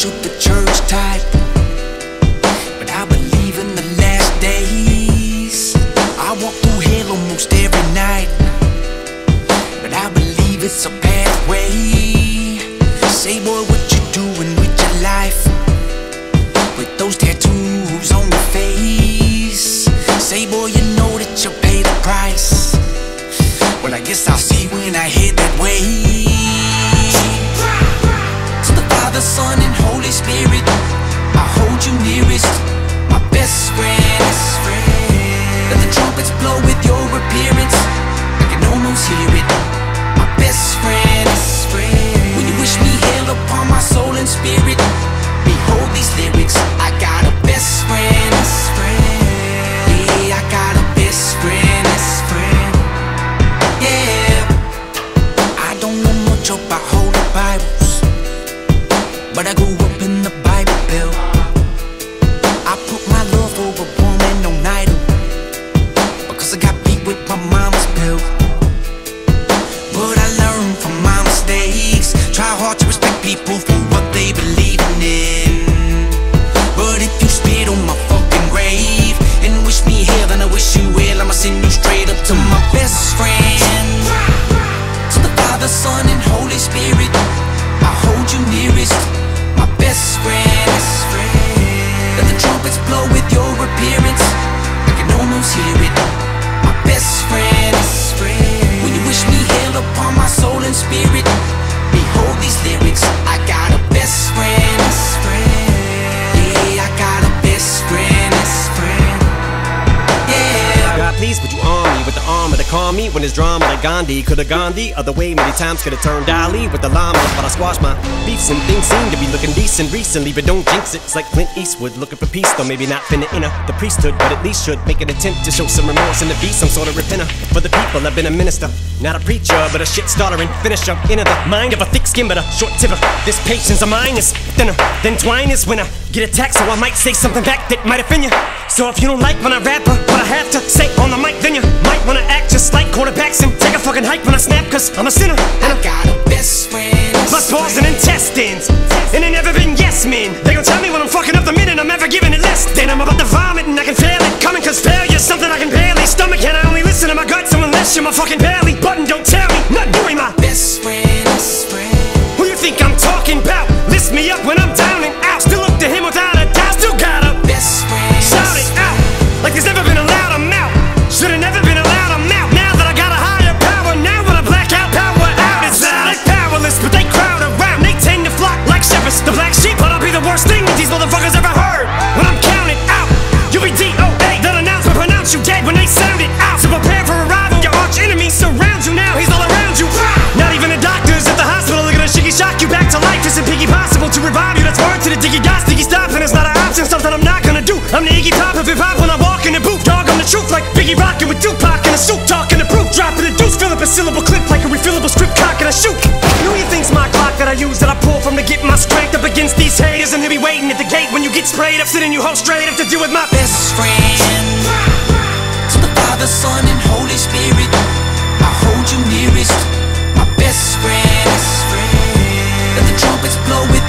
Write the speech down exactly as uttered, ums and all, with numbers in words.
much of the church type, but I believe in the last days. I walk through hell almost every night, but I believe it's a pathway. Say boy, what you doing with your life, with those tattoos on your face? Say boy, you know that you pay the price. Well, I guess I'll see when I head that way. To the Father, Son, and Holy Spirit, I hold you nearest, my best friend. Let the trumpets blow with your appearance, I can almost hear it, my best friend. When you wish me hell upon my soul and spirit, behold these lyrics, I got a best friend. Yeah, I got a best friend. Yeah, I don't know much about holy Bibles, but I grew up in the Bible Belt. I put my love over woman on idol, because I got beat with my mama's pill. But I learned from my mistakes, try hard to respect people for what they believe in. But if you spit on my fucking grave and wish me hell, then I wish you well, I'ma send you straight up to my best friend. To the Father, Son, and Holy Spirit, I hold you nearest, my best friend. Let the trumpets blow with your appearance, I can almost hear it, my best friend. When you wish me hell upon my soul and spirit, behold these lyrics, I got a best friend. Yeah, I got a best friend. Yeah. God, please, would you arm me with the armor to calm me when there's drama like Gandhi? Could've gone the other way many times, could've turned Dali with the llama, but I squashed my beefs and things seem to be looking decent recently. But don't jinx it, it's like Clint Eastwood looking for peace, though maybe not finna enter the priesthood, but at least should make an attempt to show some remorse and to be some sort of repenter for the people. I've been a minister, not a preacher, but a shit starter and finisher. Into the mind of a thick skin but a short tipper. This patience of mine is thinner than twine is when I get attacked, so I might say something back that might offend you. So if you don't like when I rap or what I have to say on the mic, then you might wanna act just like quarterbacks and take a fucking hike when I snap, cause I'm a sinner and I got a best friend. plus balls and intestines, and they never been yes men. They gon' tell me when I'm fucking up the minute I'm ever giving it less. Then I'm about to vomit and I can feel it coming, cause failure's something I can barely stomach, and I only listen to my guts unless you're my fucking belly button. Don't tell me not doing my best friend. Who you think I'm talking about? Lift me up when I'm down and out, still look to him without a doubt. Still got a best friend. Shout it out like there's never been a louder mouth. Should've never been allowed a mouth. Now that I got a higher power, now when I black out, power out. It's loud like powerless, but they crowd around. They tend to flock like shepherds. The black sheep, but I'll be the worst thing that these motherfuckers ever heard. When I'm counted out, you'll be D O A. That announcement pronounce you dead when they sound it out. So prepare for arrival. Your arch enemy surrounds you now. He's all around you. Not even the doctors at the hospital are gonna shiggy shock you back to life. Isn't piggy possible to revive you? That's word to the diggy dots, diggy stop, and it's not an option. Something I'm not gonna do. I'm the Iggy Pop of hip hop when I walk in the booth. Dog, I'm the truth, like Biggie rockin' with Tupac in a suit, talking the proof, dropping the deuce, fill up a syllable clip like a refillable strip cock and I shoot. Who you think's my clock that I use, that I pull from to get my strength up against these haters, and he'll be waiting at the gate when you get sprayed up, sitting you hold straight up to deal with my best friend. To the Father, Son, and Holy Spirit, I hold you nearest, my best friend. Let the trumpets blow with